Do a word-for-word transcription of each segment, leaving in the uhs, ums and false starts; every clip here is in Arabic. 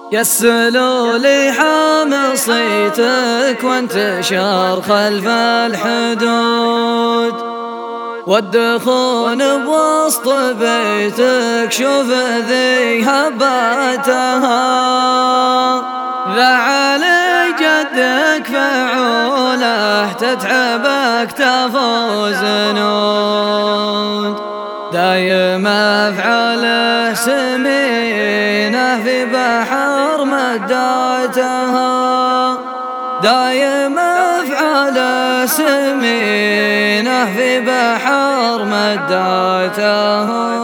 يسلوا لي حامل صيتك وانتشر خلف الحدود، والدخون بوسط بيتك شوف ذي هباتها. ذا علي جدك فعوله تتعبك تفوز نود، دايم افعاله سمينه في بحر مداتها. دايم افعاله سمينه في بحر مداتها.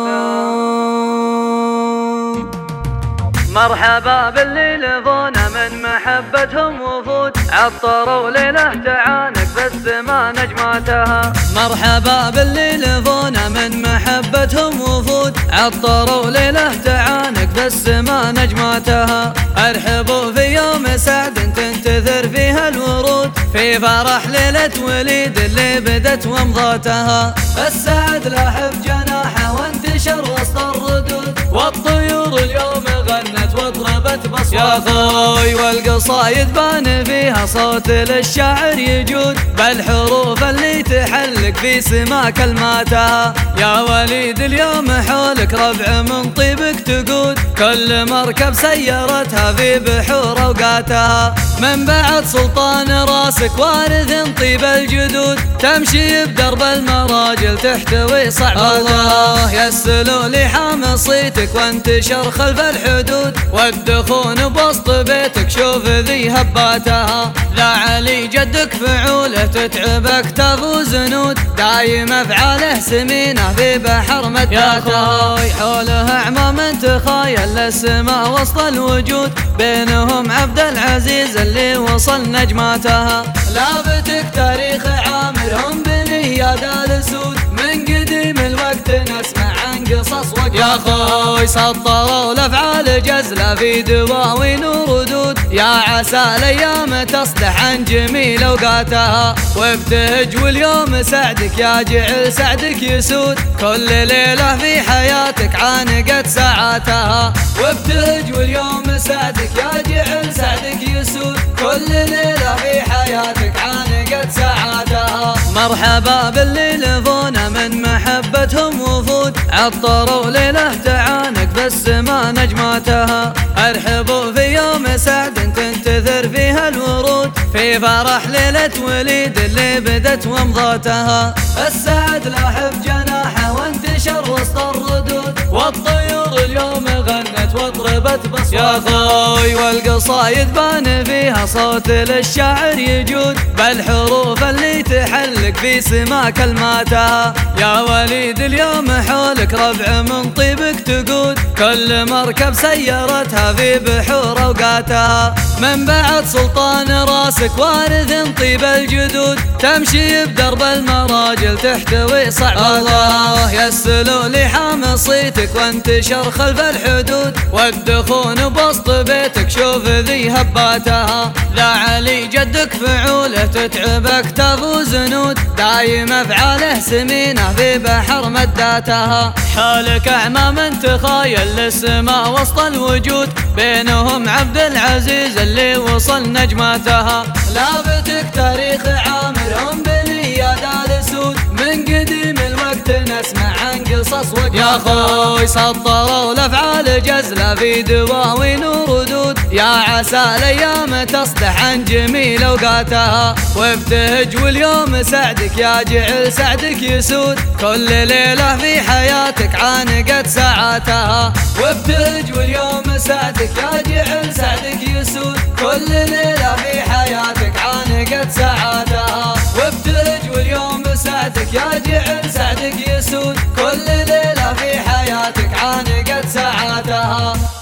مرحبا باللي لفونا من محبتهم وفود، عطروا ليله تعانق بالسما نجماتها. مرحبا باللي لفونا من محبتهم وفود، عطروا ليله تعانق بالسما نجماتها. ارحبوا في يوم سعد تنتثر فيها الورود، في فرح ليلة وليد اللي بدت ومضاتها. السعد لاحف جناحه وانتشر وسط الردود، والطيور اليوم غنت وضربت بصوتها. يا خوي والقصايد بان فيها صوت للشاعر يجود، بالحروف اللي تحلق في سما كلماتها. يا وليد اليوم حولك ربع من طيبك تقود، كل مركب سيرتها في بحور اوقاتها. من بعد سلطان راسك وارث طيب الجدود، تمشي بدرب المراجل تحتوي صعباتها. الله يسلوا لي حامل صيتك وانتشر خلف الحدود، والدخون بوسط بيتك شوف ذي هباتها. ذا علي جدك فعوله تتعبك تفوز نود، دايم افعاله سمينه في بحر مداتها. يا حوله اعمام تخايل للسما وسط الوجود، بينهم عبد العزيز اللي وصل نجماتها. لابتك تاريخ عامرهم بنياد الاسود، من قديم الوقت نسمع عن قصص وقت. يا خوي سطروا الافعال جزله في دواوين وردود، يا عسى الايام تصلح عن جميل اوقاتها. وابتهج واليوم سعدك يا جعل سعدك يسود، كل ليله في حياتك عانقت ساعاتها. وابتهج واليوم سعدك يا جعل سعدك يسود، كل ليله في حياتك عانقت ساعاتها. مرحبا باللي لفونا من محبتهم وفود، عطروا ليله تعانق بالسما نجماتها. ارحبوا في يوم سعد تنتثر فيها الورود، في فرح ليلة وليد اللي بدت ومضاتها. السعد لاحف جناحه وانتشر وسط الردود، والطيور اليوم غنت وضربت بصوتها. يا خوي والقصايد بان فيها صوت للشاعر يجود، بالحروف اللي تحلق في سما كلماتها. يا وليد اليوم حولك ربع من طيبك تقود، كل مركب سيرتها في بحور اوقاتها. من بعد سلطان راسك وارث طيب الجدود، تمشي بدرب المراجل تحتوي صعباتها. الله يسلوا لي حامل صيتك وانتشر خلف الحدود، والدخون بوسط بيتك شوف ذي هباتها. ذا علي جدك فعوله تتعبك تفوز نود، دايم افعاله سمينه في بحر مداتها. حالك اعمام تخايل للسما وسط الوجود، بينهم عبد العزيز اللي وصل نجماتها. لابتك تاريخ عامرهم بنياد الاسود، من قديم الوقت نسمع عن قصص وقت. يا خوي سطروا الافعال جزله في دواوين وردود، يا عسى الايام تصلح عن جميل اوقاتها. وابتهج واليوم سعدك يا جعل سعدك يسود، كل ليله في حياتك عانقت ساعاتها. وابتهج واليوم سعدك يا جعل سعدك يسود، كل ليله في حياتك عانقت ساعاتها. وابتهج واليوم سعدك يا جعل سعدك يسود، كل ليله في حياتك عانقت ساعاتها.